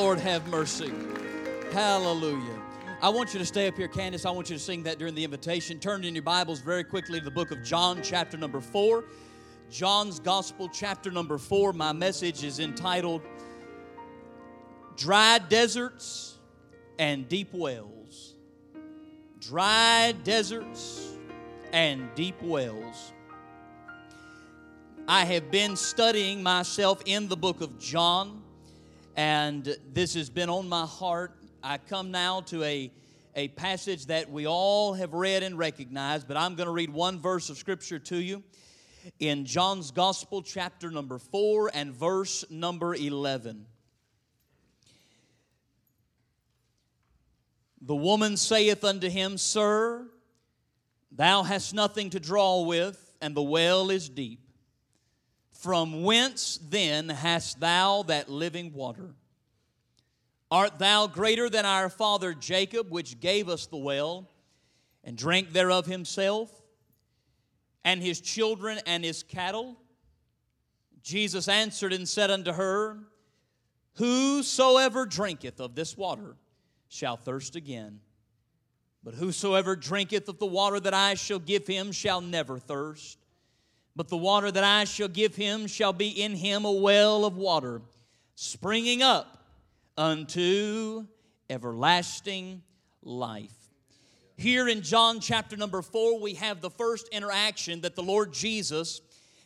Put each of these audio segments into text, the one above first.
Lord have mercy. Hallelujah. I want you to stay up here, Candace. I want you to sing that during the invitation. Turn in your Bibles very quickly to the book of John, chapter number 4. John's Gospel, chapter number 4. My message is entitled, Dry Deserts and Deep Wells. Dry deserts and deep wells. I have been studying myself in the book of John, and this has been on my heart. I come now to a passage that we all have read and recognized, but I'm going to read one verse of Scripture to you in John's Gospel, chapter number 4 and verse number 11. The woman saith unto him, Sir, thou hast nothing to draw with, and the well is deep. From whence then hast thou that living water? Art thou greater than our father Jacob, which gave us the well, and drank thereof himself, and his children and his cattle? Jesus answered and said unto her, Whosoever drinketh of this water shall thirst again. But whosoever drinketh of the water that I shall give him shall never thirst. But the water that I shall give him shall be in him a well of water, springing up unto everlasting life. Here in John chapter number 4, we have the first interaction that the Lord Jesus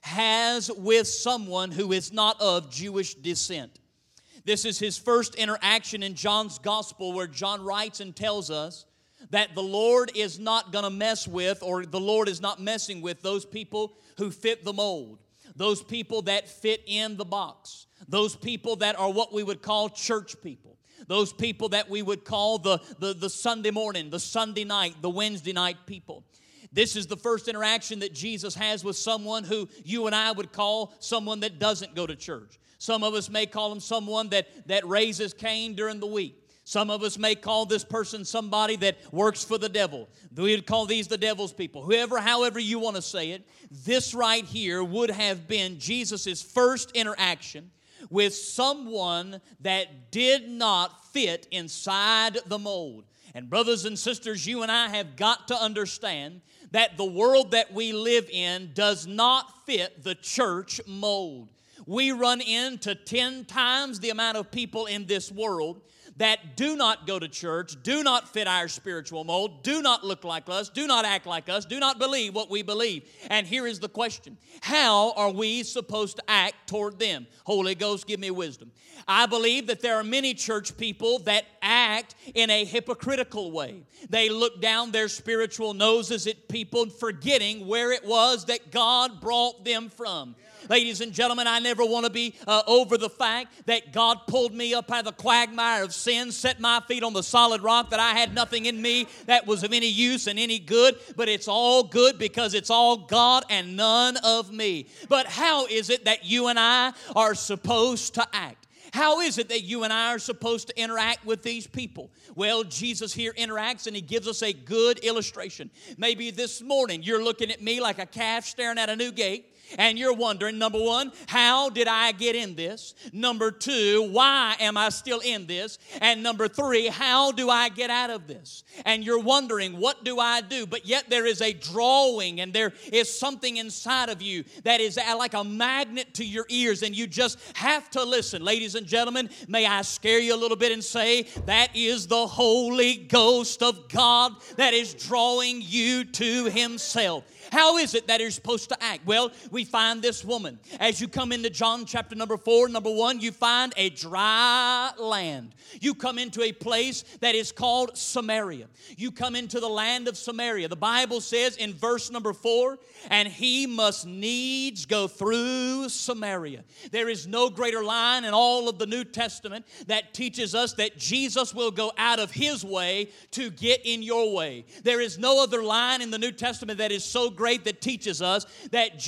has with someone who is not of Jewish descent. This is his first interaction in John's gospel, where John writes and tells us that the Lord is not going to mess with, or the Lord is not messing with those people who fit the mold, those people that fit in the box, those people that are what we would call church people, those people that we would call the Sunday morning, the Sunday night, the Wednesday night people. This is the first interaction that Jesus has with someone who you and I would call someone that doesn't go to church. Some of us may call him someone that raises Cain during the week. Some of us may call this person somebody that works for the devil. We would call these the devil's people. However you want to say it, this right here would have been Jesus' first interaction with someone that did not fit inside the mold. And brothers and sisters, you and I have got to understand that the world that we live in does not fit the church mold. We run into 10 times the amount of people in this world that do not go to church, do not fit our spiritual mold, do not look like us, do not act like us, do not believe what we believe. And here is the question: how are we supposed to act toward them? Holy Ghost, give me wisdom. I believe that there are many church people that act in a hypocritical way. They look down their spiritual noses at people, forgetting where it was that God brought them from. Ladies and gentlemen, I never want to be over the fact that God pulled me up out of the quagmire of sin, set my feet on the solid rock, that I had nothing in me that was of any use and any good, but it's all good because it's all God and none of me. But how is it that you and I are supposed to act? How is it that you and I are supposed to interact with these people? Well, Jesus here interacts and he gives us a good illustration. Maybe this morning you're looking at me like a calf staring at a new gate. And you're wondering, number one, how did I get in this? Number two, why am I still in this? And number three, how do I get out of this? And you're wondering, what do I do? But yet there is a drawing, and there is something inside of you that is like a magnet to your ears, and you just have to listen. Ladies and gentlemen, may I scare you a little bit and say that is the Holy Ghost of God that is drawing you to Himself. How is it that you're supposed to act? Well, we find this woman. As you come into John chapter number 4, number 1, you find a dry land. You come into a place that is called Samaria. You come into the land of Samaria. The Bible says in verse number 4, and he must needs go through Samaria. There is no greater line in all of the New Testament that teaches us that Jesus will go out of His way to get in your way. There is no other line in the New Testament that is so great that teaches us that Jesus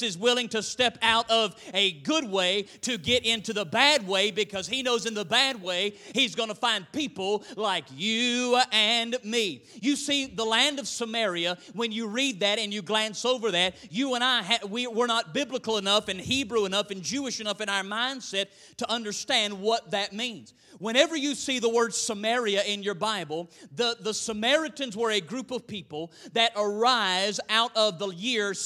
is willing to step out of a good way to get into the bad way, because he knows in the bad way he's going to find people like you and me. You see, the land of Samaria, when you read that and you glance over that, you and I, we're not biblical enough and Hebrew enough and Jewish enough in our mindset to understand what that means. Whenever you see the word Samaria in your Bible, the Samaritans were a group of people that arise out of the year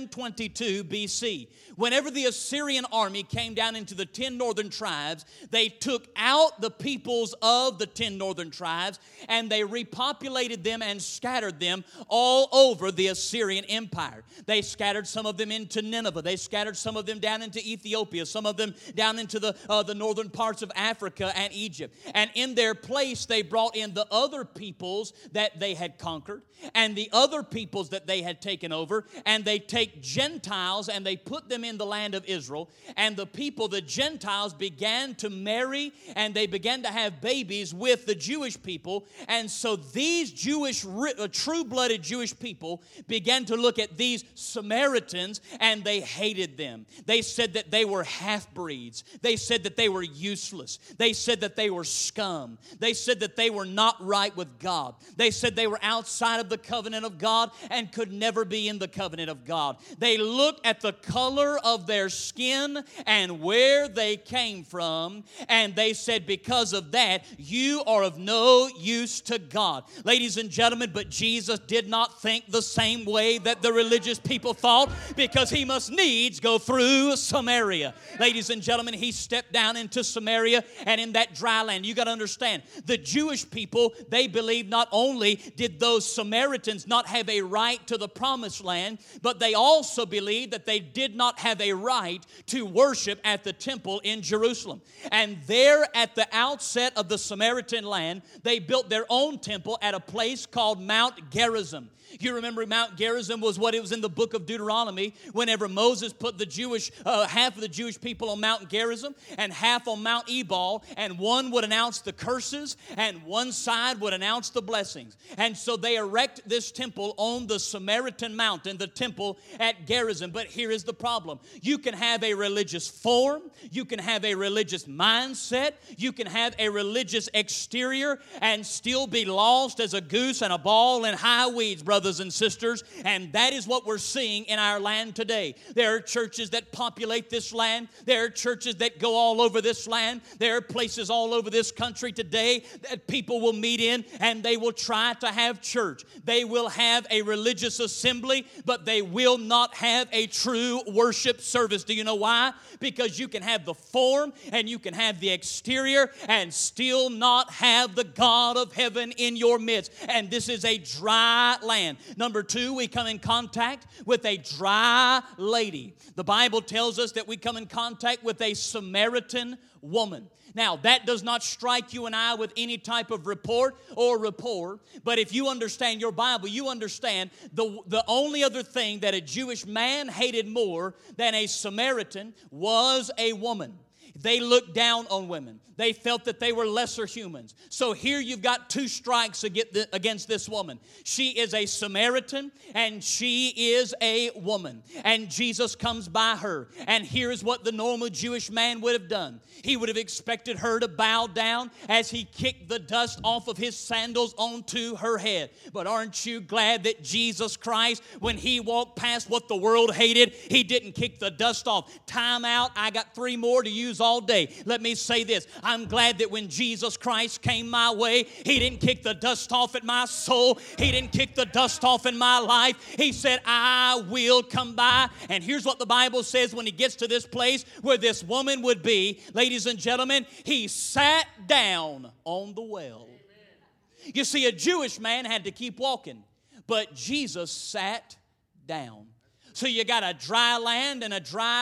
722 BC. Whenever the Assyrian army came down into the 10 northern tribes, they took out the peoples of the 10 northern tribes and they repopulated them and scattered them all over the Assyrian Empire. They scattered some of them into Nineveh. They scattered some of them down into Ethiopia, some of them down into the northern parts of Africa and Egypt. And in their place, they brought in the other peoples that they had conquered and the other peoples that they had taken over, and they take Gentiles and they put them in the land of Israel. And the people, the Gentiles, began to marry and they began to have babies with the Jewish people. And so these true-blooded Jewish people began to look at these Samaritans and they hated them. They said that they were half-breeds. They said that they were useless. They said that they were scum. They said that they were not right with God. They said they were outside of the covenant of God and could never be in the covenant of God. They looked at the color of their skin and where they came from, and they said, because of that, you are of no use to God. Ladies and gentlemen, but Jesus did not think the same way that the religious people thought, because he must needs go through Samaria. Ladies and gentlemen, he stepped down into Samaria and in that dry land. You got to understand, the Jewish people, they believed not only did those Samaritans not have a right to the promised land, but they also believed that they did not have a right to worship at the temple in Jerusalem. And there at the outset of the Samaritan land, they built their own temple at a place called Mount Gerizim. You remember Mount Gerizim was what it was in the book of Deuteronomy, whenever Moses put the Jewish, half of the Jewish people on Mount Gerizim and half on Mount Ebal, and one would announce the curses and one side would announce the blessings. And so they erect this temple on the Samaritan mountain, the temple at Gerizim. But here is the problem. You can have a religious form, you can have a religious mindset, you can have a religious exterior and still be lost as a goose and a ball in high weeds, brothers and sisters, and that is what we're seeing in our land today. There are churches that populate this land. There are churches that go all over this land. There are places all over this country today that people will meet in and they will try to have church. They will have a religious assembly, but they will not have a true worship service. Do you know why? Because you can have the form and you can have the exterior and still not have the God of heaven in your midst. And this is a dry land. Number two, we come in contact with a dry lady. The Bible tells us that we come in contact with a Samaritan woman. Now, that does not strike you and I with any type of report or rapport, but if you understand your Bible, you understand the only other thing that a Jewish man hated more than a Samaritan was a woman. They looked down on women. They felt that they were lesser humans. So here you've got two strikes against this woman. She is a Samaritan and she is a woman. And Jesus comes by her. And here's what the normal Jewish man would have done. He would have expected her to bow down as he kicked the dust off of his sandals onto her head. But aren't you glad that Jesus Christ, when he walked past what the world hated, he didn't kick the dust off. Time out. I got 3 more to use all day. Let me say this. I'm glad that when Jesus Christ came my way, he didn't kick the dust off at my soul. He didn't kick the dust off in my life. He said, I will come by. And here's what the Bible says when he gets to this place where this woman would be. Ladies and gentlemen, he sat down on the well. Amen. You see, a Jewish man had to keep walking, but Jesus sat down. So you got a dry land and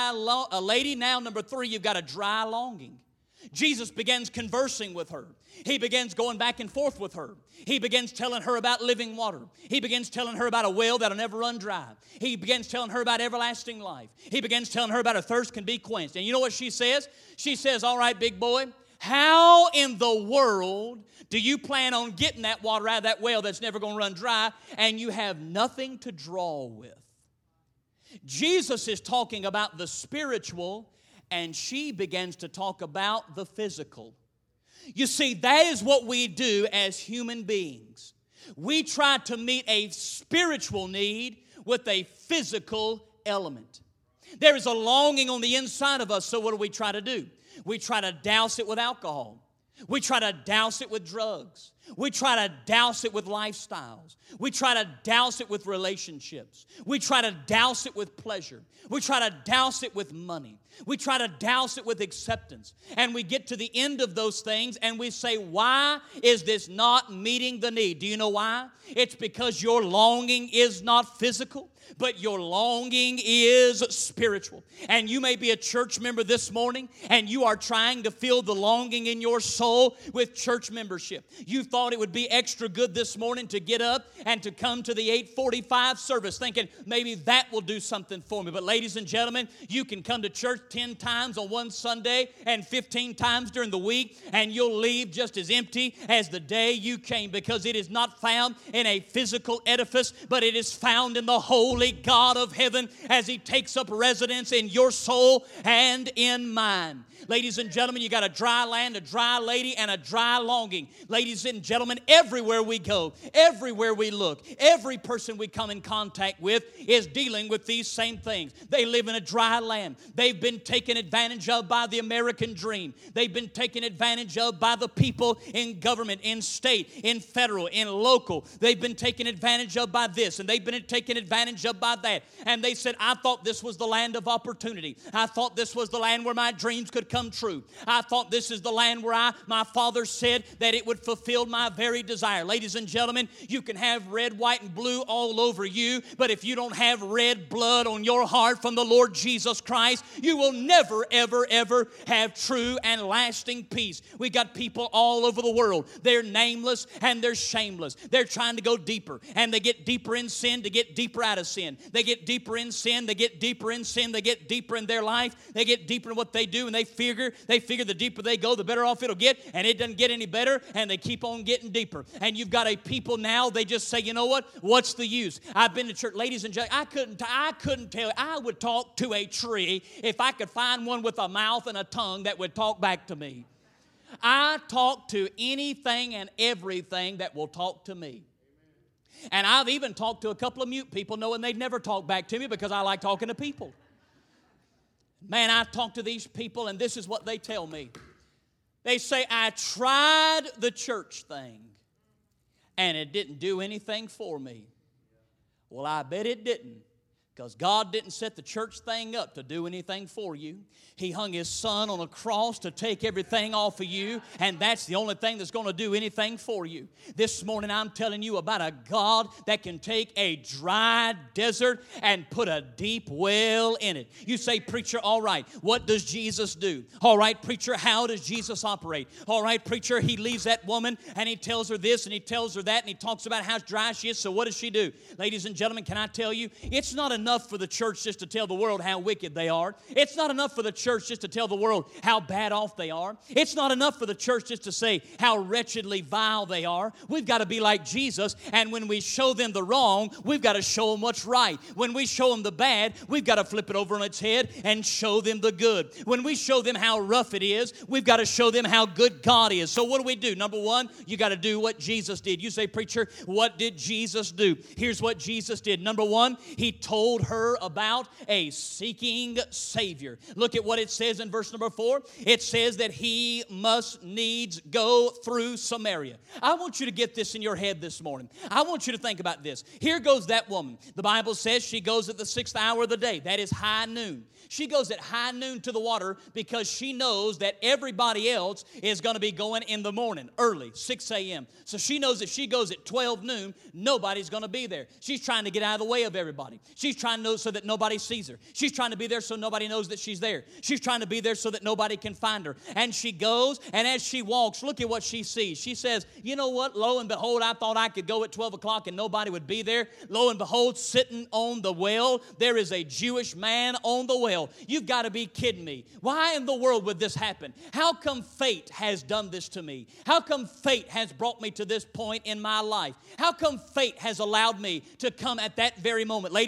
a lady. Now, number 3, you've got a dry longing. Jesus begins conversing with her. He begins going back and forth with her. He begins telling her about living water. He begins telling her about a well that'll never run dry. He begins telling her about everlasting life. He begins telling her about her thirst can be quenched. And you know what she says? She says, all right, big boy, how in the world do you plan on getting that water out of that well that's never going to run dry and you have nothing to draw with? Jesus is talking about the spiritual, and she begins to talk about the physical. You see, that is what we do as human beings. We try to meet a spiritual need with a physical element. There is a longing on the inside of us, so what do we try to do? We try to douse it with alcohol. We try to douse it with drugs. We try to douse it with lifestyles. We try to douse it with relationships. We try to douse it with pleasure. We try to douse it with money. We try to douse it with acceptance. And we get to the end of those things and we say, why is this not meeting the need? Do you know why? It's because your longing is not physical, but your longing is spiritual. And you may be a church member this morning and you are trying to fill the longing in your soul with church membership. You thought it would be extra good this morning to get up and to come to the 8:45 service thinking maybe that will do something for me. But ladies and gentlemen, you can come to church 10 times on one Sunday and 15 times during the week and you'll leave just as empty as the day you came, because it is not found in a physical edifice, but it is found in the holy God of heaven as He takes up residence in your soul and in mine. Ladies and gentlemen, you got a dry land, a dry lady, and a dry longing. Ladies and gentlemen, everywhere we go, everywhere we look, every person we come in contact with is dealing with these same things. They live in a dry land. They've been taken advantage of by the American dream. They've been taken advantage of by the people in government, in state, in federal, in local. They've been taken advantage of by this, and they've been taken advantage of by that. And they said, I thought this was the land of opportunity. I thought this was the land where my dreams could come true. I thought this is the land where my father said that it would fulfill my very desire. Ladies and gentlemen, you can have red, white, and blue all over you, but if you don't have red blood on your heart from the Lord Jesus Christ, you will never, ever, ever have true and lasting peace. We got people all over the world. They're nameless and they're shameless. They're trying to go deeper, and they get deeper in sin to get deeper out of sin. They get deeper in sin, they get deeper in sin, they get deeper in their life, they get deeper in what they do, and they figure the deeper they go, the better off it'll get, and it doesn't get any better, and they keep on getting deeper. And you've got a people now, they just say, you know what? What's the use? I've been to church. Ladies and gentlemen, I couldn't tell you. I would talk to a tree if I could find one with a mouth and a tongue that would talk back to me. I talk to anything and everything that will talk to me. And I've even talked to a couple of mute people knowing they'd never talk back to me because I like talking to people. Man, I talk to these people and this is what they tell me. They say, I tried the church thing and it didn't do anything for me. Well, I bet it didn't, because God didn't set the church thing up to do anything for you. He hung His Son on a cross to take everything off of you, and that's the only thing that's going to do anything for you. This morning I'm telling you about a God that can take a dry desert and put a deep well in it. You say, preacher, all right, what does Jesus do? All right, preacher, how does Jesus operate? All right, preacher, He leaves that woman and He tells her this and He tells her that and He talks about how dry she is, so what does she do? Ladies and gentlemen, can I tell you, it's not enough for the church just to tell the world how wicked they are. It's not enough for the church just to tell the world how bad off they are. It's not enough for the church just to say how wretchedly vile they are. We've got to be like Jesus, and when we show them the wrong, we've got to show them what's right. When we show them the bad, we've got to flip it over on its head and show them the good. When we show them how rough it is, we've got to show them how good God is. So what do? Number one, you got to do what Jesus did. You say, preacher, what did Jesus do? Here's what Jesus did. Number one, He told her about a seeking Savior. Look at what it says in verse number 4. It says that He must needs go through Samaria. I want you to get this in your head this morning. I want you to think about this. Here goes that woman. The Bible says she goes at the 6th hour of the day. That is high noon. She goes at high noon to the water because she knows that everybody else is going to be going in the morning, early, 6 a.m. So she knows if she goes at 12 noon, nobody's going to be there. She's trying to get out of the way of everybody. She's trying to know so that nobody sees her. She's trying to be there so nobody knows that she's there. She's trying to be there so that nobody can find her. And she goes, and as she walks, look at what she sees. She says, you know what? Lo and behold, I thought I could go at 12 o'clock and nobody would be there. Lo and behold, sitting on the well, there is a Jewish man on the well. You've got to be kidding me. Why in the world would this happen? How come fate has done this to me? How come fate has brought me to this point in my life? How come fate has allowed me to come at that very moment? Ladies and gentlemen,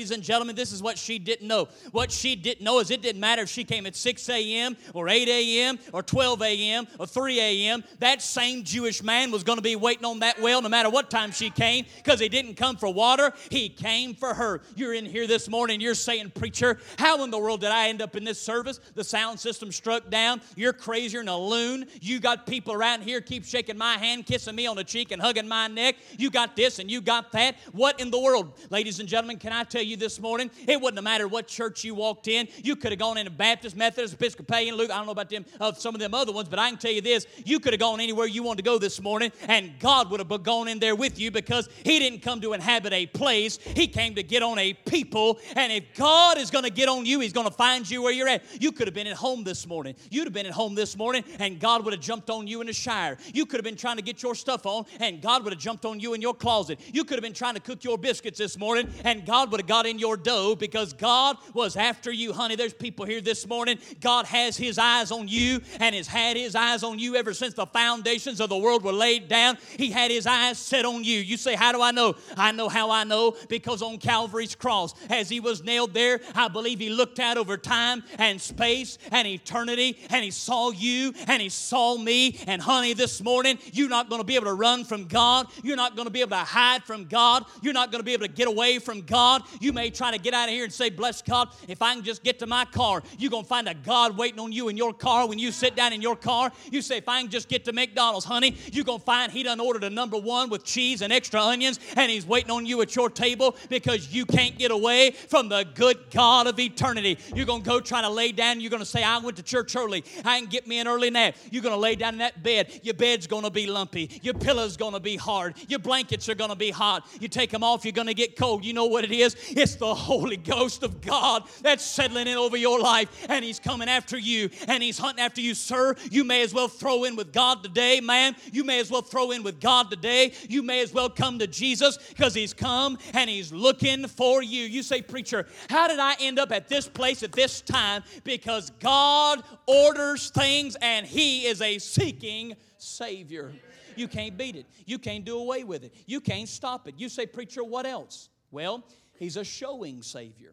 gentlemen, this is what she didn't know. What she didn't know is it didn't matter if she came at 6 a.m. or 8 a.m. or 12 a.m. or 3 a.m. That same Jewish man was going to be waiting on that well no matter what time she came, because he didn't come for water. He came for her. You're in here this morning. You're saying, preacher, how in the world did I end up in this service? The sound system struck down. You're crazier than a loon. You got people around here keep shaking my hand, kissing me on the cheek and hugging my neck. You got this and you got that. What in the world? Ladies and gentlemen, can I tell you this morning, it wouldn't have mattered what church you walked in. You could have gone in a Baptist, Methodist, Episcopalian, Luke. I don't know about them, some of them other ones, but I can tell you this. You could have gone anywhere you wanted to go this morning, and God would have gone in there with you, because He didn't come to inhabit a place. He came to get on a people. And if God is going to get on you, He's going to find you where you're at. You could have been at home this morning. You'd have been at home this morning, and God would have jumped on you in the shower. You could have been trying to get your stuff on, and God would have jumped on you in your closet. You could have been trying to cook your biscuits this morning, and God would have got in your dough, because God was after you. Honey, there's people here this morning. God has His eyes on you, and has had His eyes on you ever since the foundations of the world were laid down. He had His eyes set on you. You say, how do I know? I know how I know, because on Calvary's cross, as He was nailed there, I believe He looked out over time and space and eternity, and He saw you and He saw me. And honey, this morning, you're not going to be able to run from God. You're not going to be able to hide from God. You're not going to be able to get away from God. You may try to get out of here and say, bless God, if I can just get to my car. You're going to find a God waiting on you in your car. When you sit down in your car, you say, if I can just get to McDonald's, honey, you're going to find He done ordered a number one with cheese and extra onions, and He's waiting on you at your table, because you can't get away from the good God of eternity. You're going to go trying to lay down. You're going to say, I went to church early. I can get me an early nap. You're going to lay down in that bed. Your bed's going to be lumpy. Your pillow's going to be hard. Your blankets are going to be hot. You take them off, you're going to get cold. You know what it is? It's the Holy Ghost of God that's settling in over your life, and He's coming after you, and He's hunting after you, sir. You may as well throw in with God today, man. You may as well throw in with God today. You may as well come to Jesus, because He's come and He's looking for you. You say, preacher, how did I end up at this place at this time? Because God orders things, and He is a seeking Savior. You can't beat it. You can't do away with it. You can't stop it. You say, preacher, what else? Well, He's a showing Savior.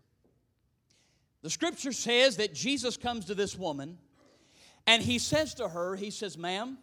The Scripture says that Jesus comes to this woman, and He says to her, He says, ma'am,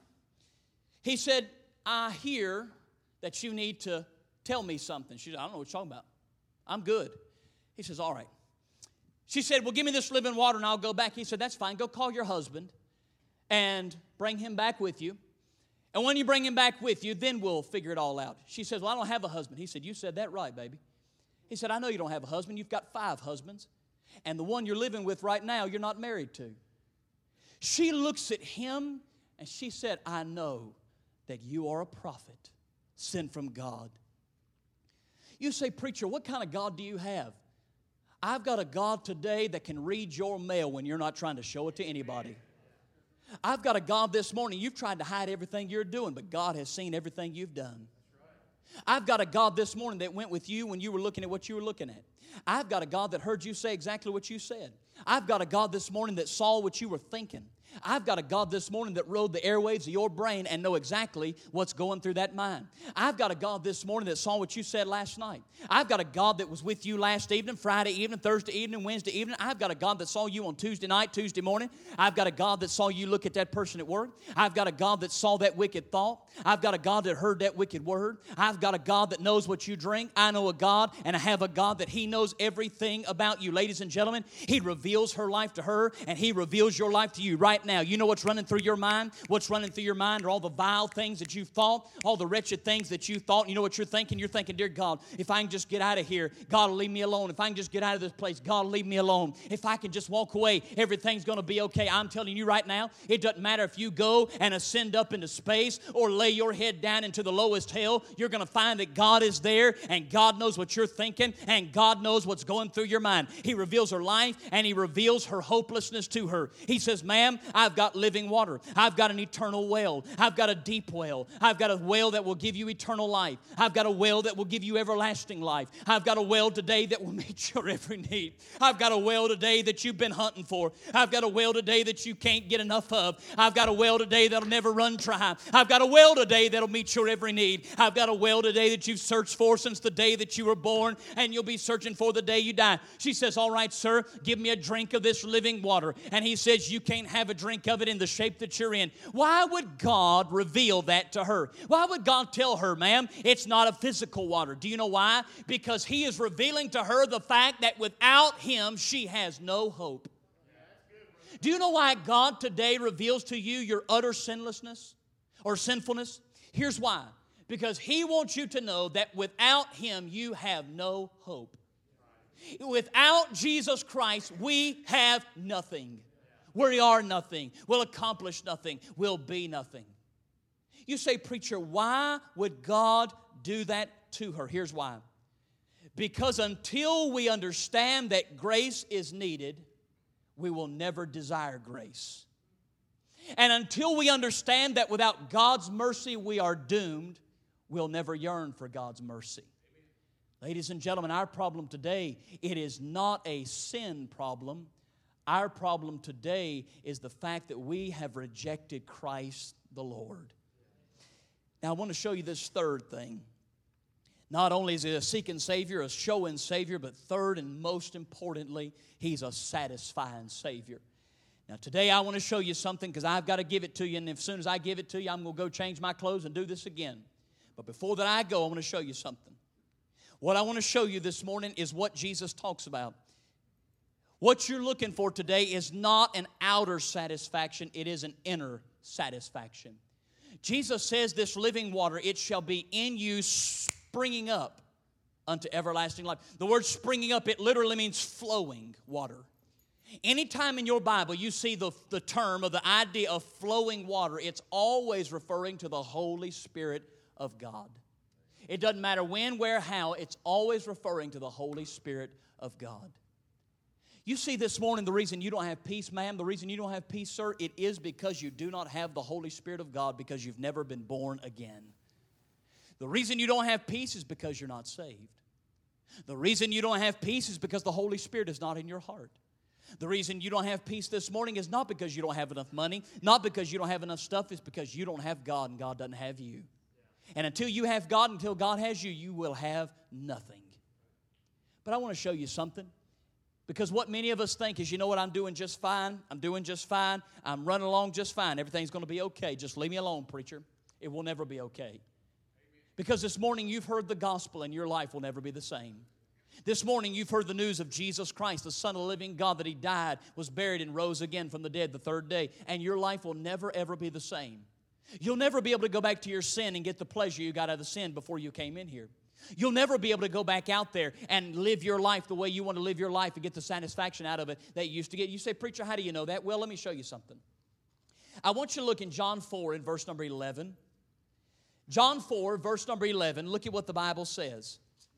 He said, I hear that you need to tell me something. She said, I don't know what you're talking about. I'm good. He says, all right. She said, well, give me this living water and I'll go back. He said, that's fine. Go call your husband and bring him back with you. And when you bring him back with you, then we'll figure it all out. She says, well, I don't have a husband. He said, you said that right, baby. He said, I know you don't have a husband. You've got 5 husbands. And the one you're living with right now, you're not married to. She looks at him and she said, I know that you are a prophet sent from God. You say, preacher, what kind of God do you have? I've got a God today that can read your mail when you're not trying to show it to anybody. I've got a God this morning, you've tried to hide everything you're doing, but God has seen everything you've done. I've got a God this morning that went with you when you were looking at what you were looking at. I've got a God that heard you say exactly what you said. I've got a God this morning that saw what you were thinking. I've got a God this morning that rode the airwaves of your brain and know exactly what's going through that mind. I've got a God this morning that saw what you said last night. I've got a God that was with you last evening, Friday evening, Thursday evening, Wednesday evening. I've got a God that saw you on Tuesday night, Tuesday morning. I've got a God that saw you look at that person at work. I've got a God that saw that wicked thought. I've got a God that heard that wicked word. I've got a God that knows what you drink. I know a God, and I have a God that He knows everything about you. Ladies and gentlemen, He reveals her life to her, and He reveals your life to you right now. You know what's running through your mind? What's running through your mind are all the vile things that you've thought, all the wretched things that you thought. You know what you're thinking? You're thinking, dear God, if I can just get out of here, God will leave me alone. If I can just get out of this place, God will leave me alone. If I can just walk away, everything's going to be okay. I'm telling you right now, it doesn't matter if you go and ascend up into space or lay your head down into the lowest hell. You're going to find that God is there, and God knows what you're thinking, and God knows what's going through your mind. He reveals her life, and He reveals her hopelessness to her. He says, ma'am, I've got living water. I've got an eternal well. I've got a deep well. I've got a well that will give you eternal life. I've got a well that will give you everlasting life. I've got a well today that will meet your every need. I've got a well today that you've been hunting for. I've got a well today that you can't get enough of. I've got a well today that'll never run dry. I've got a well today that'll meet your every need. I've got a well today that you've searched for since the day that you were born, and you'll be searching for the day you die. She says, all right, sir, give me a drink of this living water. And he says, you can't have a drink of it in the shape that you're in. Why would God reveal that to her? Why would God tell her, ma'am, it's not a physical water? Do you know why? Because He is revealing to her the fact that without Him, she has no hope. Do you know why God today reveals to you your utter sinlessness or sinfulness? Here's why. Because He wants you to know that without Him, you have no hope. Without Jesus Christ, we have nothing. We are nothing. We'll accomplish nothing. We'll be nothing. You say, preacher, why would God do that to her? Here's why. Because until we understand that grace is needed, we will never desire grace. And until we understand that without God's mercy we are doomed, we'll never yearn for God's mercy. Ladies and gentlemen, our problem today, it is not a sin problem. Our problem today is the fact that we have rejected Christ the Lord. Now I want to show you this third thing. Not only is He a seeking Savior, a showing Savior, but third and most importantly, He's a satisfying Savior. Now today I want to show you something because I've got to give it to you, and as soon as I give it to you, I'm going to go change my clothes and do this again. But before that I go, I want to show you something. What I want to show you this morning is what Jesus talks about. What you're looking for today is not an outer satisfaction, it is an inner satisfaction. Jesus says this living water, it shall be in you springing up unto everlasting life. The word springing up, it literally means flowing water. Anytime in your Bible you see the term or the idea of flowing water, it's always referring to the Holy Spirit of God. It doesn't matter when, where, how, it's always referring to the Holy Spirit of God. You see this morning the reason you don't have peace, ma'am, the reason you don't have peace, sir, it is because you do not have the Holy Spirit of God because you've never been born again. The reason you don't have peace is because you're not saved. The reason you don't have peace is because the Holy Spirit is not in your heart. The reason you don't have peace this morning is not because you don't have enough money, not because you don't have enough stuff, it's because you don't have God and God doesn't have you. And until you have God, until God has you, you will have nothing. But I want to show you something. Because what many of us think is, you know what, I'm doing just fine. I'm doing just fine. I'm running along just fine. Everything's going to be okay. Just leave me alone, preacher. It will never be okay. Because this morning you've heard the gospel and your life will never be the same. This morning you've heard the news of Jesus Christ, the Son of the living God, that He died, was buried, and rose again from the dead the third day. And your life will never, ever be the same. You'll never be able to go back to your sin and get the pleasure you got out of the sin before you came in here. You'll never be able to go back out there and live your life the way you want to live your life and get the satisfaction out of it that you used to get. You say, preacher, how do you know that? Well, let me show you something. I want you to look in John 4 in verse number 11. John 4, verse number 11, look at what the Bible says.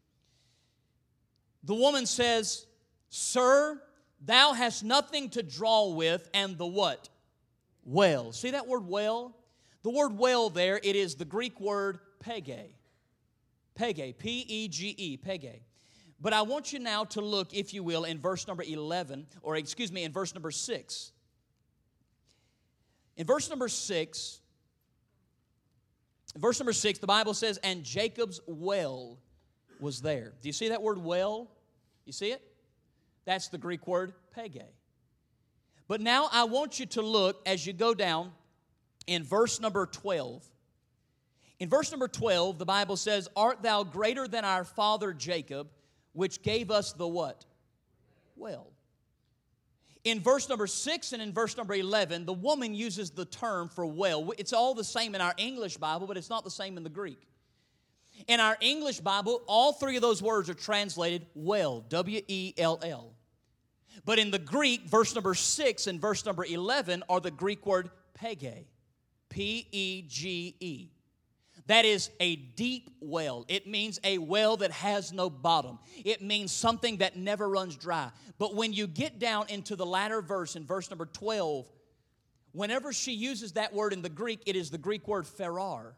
The woman says, Sir, thou hast nothing to draw with, and the what? Well. See that word well? The word well there, it is the Greek word pege. Pege, P-E-G-E, pege. But I want you now to look, if you will, in verse number 11, or excuse me, in verse number 6. In verse number 6, the Bible says, and Jacob's well was there. Do you see that word well? You see it? That's the Greek word pege. But now I want you to look as you go down in verse number 12. In verse number 12, the Bible says, Art thou greater than our father Jacob, which gave us the what? Well. In verse number 6 and in verse number 11, the woman uses the term for well. It's all the same in our English Bible, but it's not the same in the Greek. In our English Bible, all three of those words are translated well, W-E-L-L. But in the Greek, verse number 6 and verse number 11 are the Greek word pege, P-E-G-E. That is a deep well. It means a well that has no bottom. It means something that never runs dry. But when you get down into the latter verse, in verse number 12, Whenever she uses that word in the Greek, it is the Greek word pharar.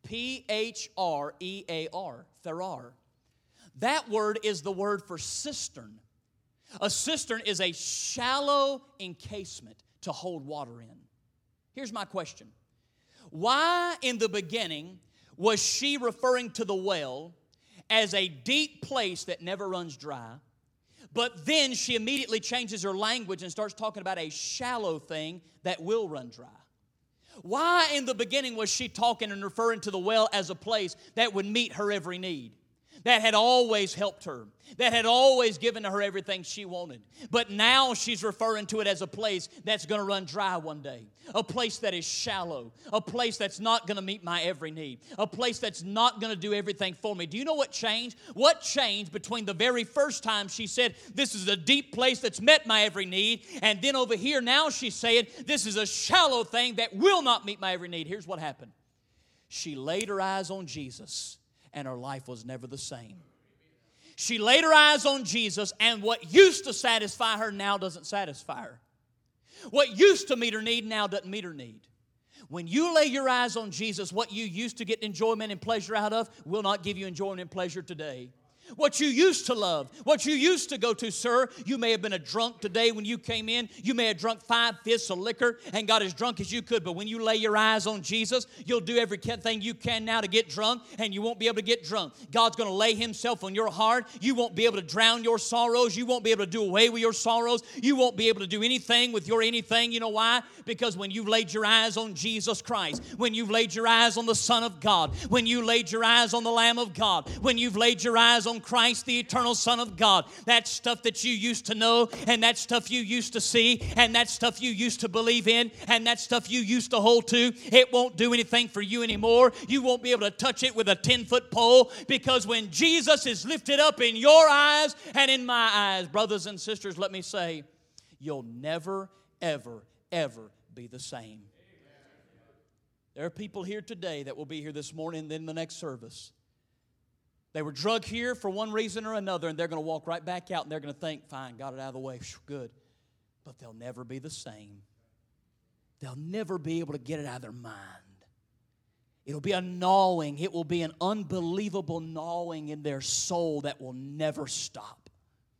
P-H-R-E-A-R, pharar. That word is the word for cistern. A cistern is a shallow encasement to hold water in. Here's my question. Why in the beginning was she referring to the well as a deep place that never runs dry, but then she immediately changes her language and starts talking about a shallow thing that will run dry? Why in the beginning was she talking and referring to the well as a place that would meet her every need, that had always helped her, that had always given to her everything she wanted? But now she's referring to it as a place that's going to run dry one day, a place that is shallow, a place that's not going to meet my every need, a place that's not going to do everything for me. Do you know what changed? What changed between the very first time she said, this is a deep place that's met my every need, and then over here now she's saying, this is a shallow thing that will not meet my every need? Here's what happened. She laid her eyes on Jesus, and her life was never the same. She laid her eyes on Jesus, and what used to satisfy her now doesn't satisfy her. What used to meet her need now doesn't meet her need. When you lay your eyes on Jesus, what you used to get enjoyment and pleasure out of will not give you enjoyment and pleasure today. What you used to love, what you used to go to, sir, you may have been a drunk today when you came in. You may have drunk 5/5 of liquor and got as drunk as you could. But when you lay your eyes on Jesus, you'll do everything you can now to get drunk, and you won't be able to get drunk. God's going to lay Himself on your heart. You won't be able to drown your sorrows. You won't be able to do away with your sorrows. You won't be able to do anything with your anything. You know why? Because when you've laid your eyes on Jesus Christ, when you've laid your eyes on the Son of God, when you laid your eyes on the Lamb of God, when you've laid your eyes on Christ, the eternal Son of God, that stuff that you used to know, and that stuff you used to see, and that stuff you used to believe in, and that stuff you used to hold to, it won't do anything for you anymore. You won't be able to touch it with a 10-foot pole, because when Jesus is lifted up in your eyes and in my eyes, brothers and sisters, let me say, you'll never, ever, ever be the same. There are people here today that will be here this morning and then the next service. They were drugged here for one reason or another, and they're going to walk right back out, and they're going to think, fine, got it out of the way, good. But they'll never be the same. They'll never be able to get it out of their mind. It'll be a gnawing. It will be an unbelievable gnawing in their soul that will never stop.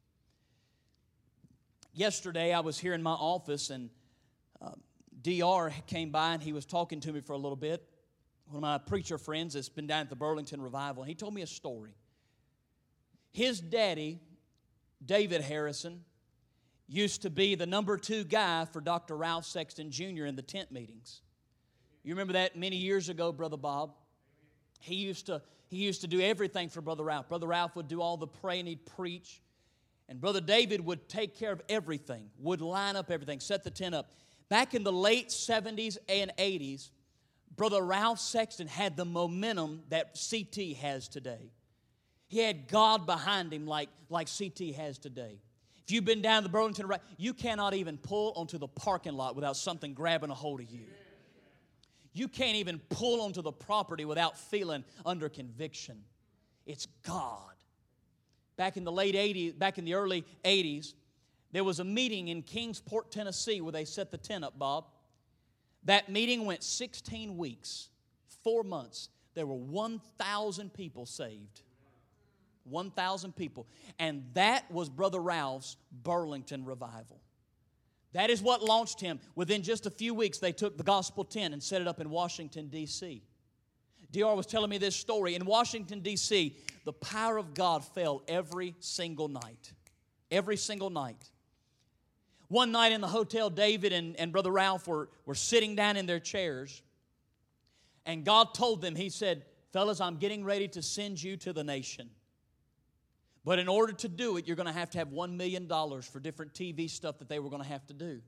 Yesterday, I was here in my office, and DR came by, and he was talking to me for a little bit. One of my preacher friends that's been down at the Burlington Revival, and he told me a story. His daddy, David Harrison, used to be the number 2 guy for Dr. Ralph Sexton Jr. in the tent meetings. You remember that many years ago, Brother Bob? He used to do everything for Brother Ralph. Brother Ralph would do all the praying, he'd preach. And Brother David would take care of everything, would line up everything, set the tent up. Back in the late 70s and 80s, Brother Ralph Sexton had the momentum that CT has today. He had God behind him like CT has today. If you've been down the Burlington, you cannot even pull onto the parking lot without something grabbing a hold of you. You can't even pull onto the property without feeling under conviction. It's God. Back in the early 80s, there was a meeting in Kingsport, Tennessee, where they set the tent up, Bob. That meeting went 16 weeks, 4 months. There were 1,000 people saved. 1,000 people. And that was Brother Ralph's Burlington Revival. That is what launched him. Within just a few weeks, they took the gospel tent and set it up in Washington, D.C. D.R. was telling me this story. In Washington, D.C., the power of God fell every single night. Every single night. One night in the hotel, David and Brother Ralph were sitting down in their chairs. And God told them, He said, fellas, I'm getting ready to send you to the nation. But in order to do it, you're going to have $1 million for different TV stuff that they were going to have to do.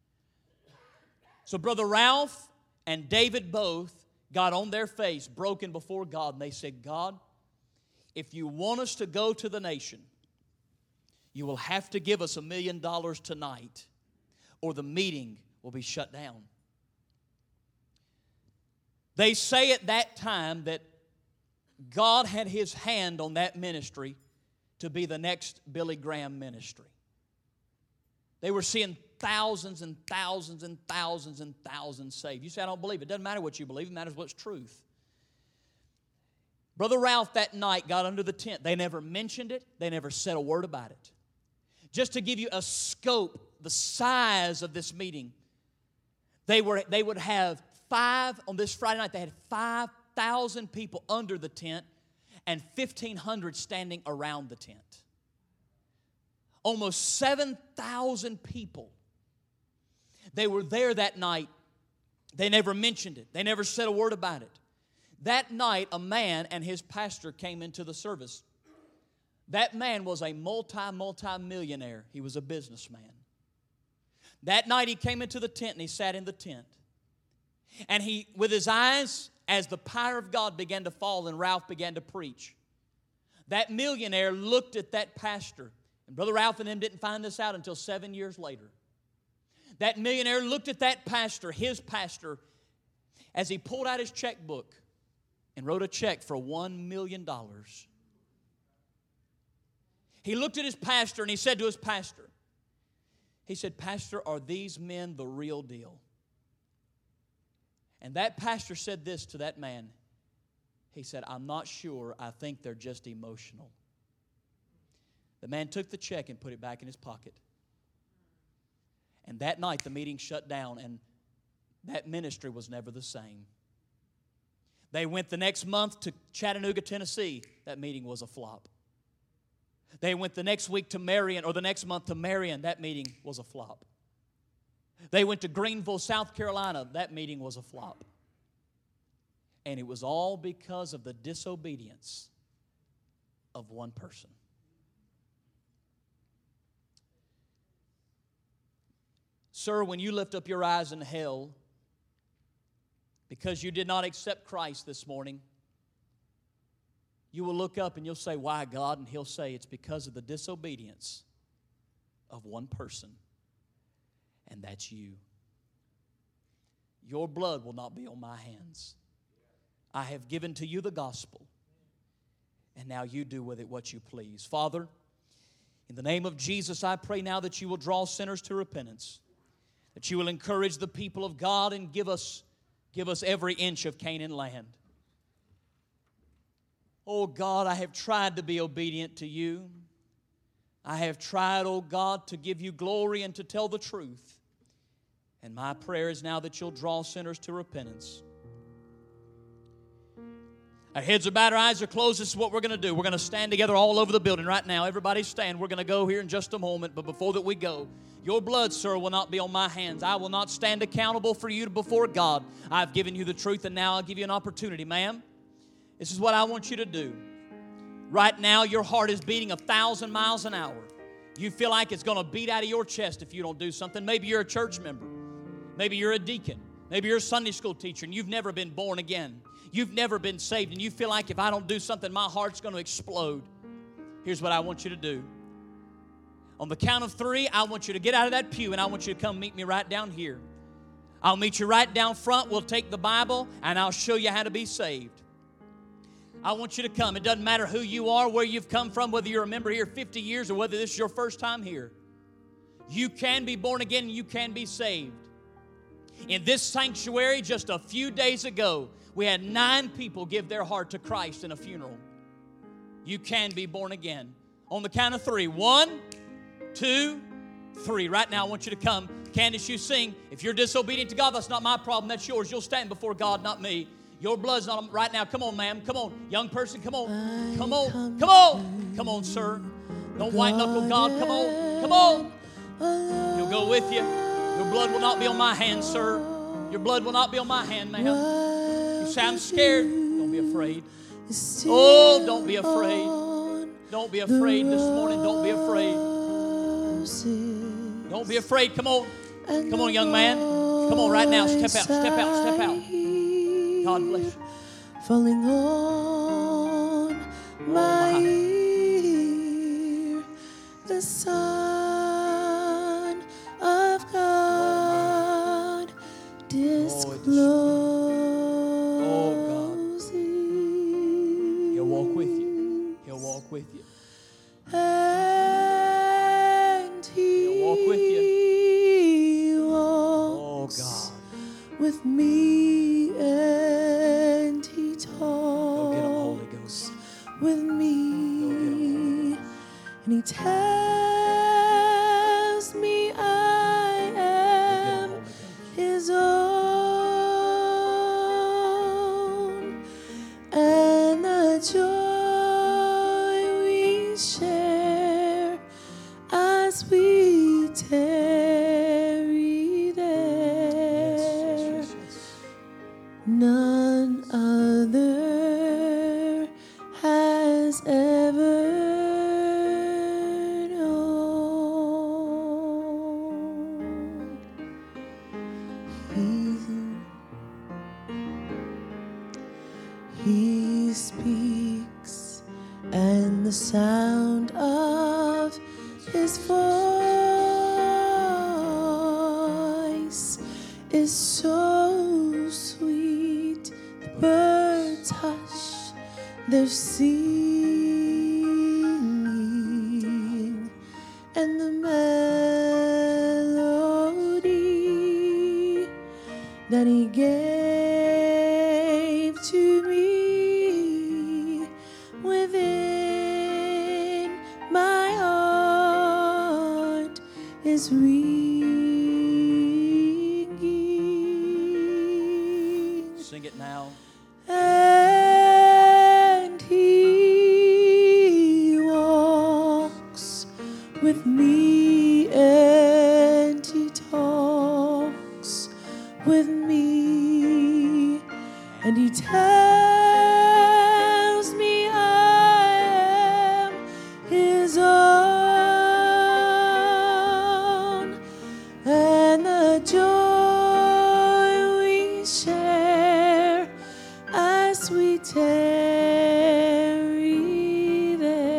So Brother Ralph and David both got on their face, broken before God, and they said, God, if you want us to go to the nation, you will have to give us $1 million tonight, or the meeting will be shut down. They say at that time that God had His hand on that ministry to be the next Billy Graham ministry. They were seeing thousands and thousands and thousands and thousands saved. You say, I don't believe it. It doesn't matter what you believe. It matters what's truth. Brother Ralph that night got under the tent. They never mentioned it. They never said a word about it. Just to give you a scope, the size of this meeting, they would have on this Friday night, they had 5,000 people under the tent and 1,500 standing around the tent. Almost 7,000 people. They were there that night. They never mentioned it. They never said a word about it. That night, a man and his pastor came into the service. That man was a multi-millionaire. He was a businessman. That night he came into the tent and he sat in the tent. And he, with his eyes, as the power of God began to fall and Ralph began to preach, that millionaire looked at that pastor. And Brother Ralph and them didn't find this out until 7 years later. That millionaire looked at that pastor, his pastor, as he pulled out his checkbook and wrote a check for $1 million. He looked at his pastor and he said to his pastor, he said, Pastor, are these men the real deal? And that pastor said this to that man. He said, I'm not sure. I think they're just emotional. The man took the check and put it back in his pocket. And that night the meeting shut down and that ministry was never the same. They went the next month to Chattanooga, Tennessee. That meeting was a flop. They went the next week to Marion, or the next month to Marion. That meeting was a flop. They went to Greenville, South Carolina. That meeting was a flop. And it was all because of the disobedience of one person. Sir, when you lift up your eyes in hell because you did not accept Christ this morning, you will look up and you'll say, why, God? And He'll say, it's because of the disobedience of one person, and that's you. Your blood will not be on my hands. I have given to you the gospel, and now you do with it what you please. Father, in the name of Jesus, I pray now that you will draw sinners to repentance, that you will encourage the people of God and give us every inch of Canaan land. Oh God, I have tried to be obedient to you. I have tried, oh God, to give you glory and to tell the truth. And my prayer is now that you'll draw sinners to repentance. Our heads are bowed, our eyes are closed. This is what we're going to do. We're going to stand together all over the building right now. Everybody stand. We're going to go here in just a moment. But before that we go, your blood, sir, will not be on my hands. I will not stand accountable for you before God. I've given you the truth, and now I'll give you an opportunity. Ma'am, this is what I want you to do. Right now, your heart is beating 1,000 miles an hour. You feel like it's going to beat out of your chest if you don't do something. Maybe you're a church member. Maybe you're a deacon. Maybe you're a Sunday school teacher, and you've never been born again. You've never been saved, and you feel like if I don't do something, my heart's going to explode. Here's what I want you to do. On the count of 3, I want you to get out of that pew, and I want you to come meet me right down here. I'll meet you right down front. We'll take the Bible, and I'll show you how to be saved. I want you to come. It doesn't matter who you are, where you've come from, whether you're a member here 50 years or whether this is your first time here. You can be born again and you can be saved. In this sanctuary just a few days ago, we had 9 people give their heart to Christ in a funeral. You can be born again. On the count of 3. 1, 2, 3. Right now I want you to come. Candace, you sing. If you're disobedient to God, that's not my problem. That's yours. You'll stand before God, not me. Your blood's not on right now. Come on, ma'am. Come on. Young person, come on. Come on. Come on. Come on, sir. Don't white knuckle God. Come on. Come on. He'll go with you. Your blood will not be on my hand, sir. Your blood will not be on my hand, ma'am. You say, I'm scared. Don't be afraid. Oh, don't be afraid. Don't be afraid this morning. Don't be afraid. Don't be afraid. Come on. Come on, young man. Come on right now. Step out. Step out. Step out. God bless you. Falling on my ear, the Son of God disclosing. Oh God. He'll walk with you. He'll walk with you. And He'll walk with you. tells me I am his own, and the joy we share as we tarry there, none other has ever known. He speaks, and the sound of his voice is so sweet. The birds hush their singing, and the melody that he gave to me within my heart is ringing. Sing it now. And he walks with me, and he talks with me, and he tells me I am his own, and the joy we share as we tarry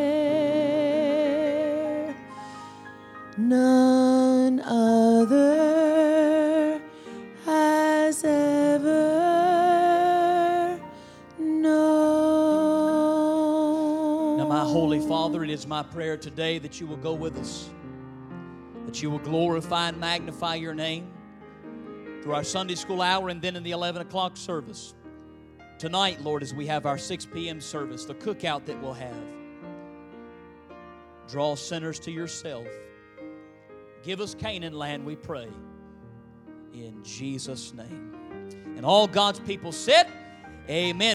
there, none other has ever known. Now, my Holy Father, it is my prayer today that you will go with us, that you will glorify and magnify your name through our Sunday school hour and then in the 11 o'clock service. Tonight, Lord, as we have our 6 p.m. service, the cookout that we'll have, draw sinners to yourself. Give us Canaan land, we pray, in Jesus' name. And all God's people said, amen.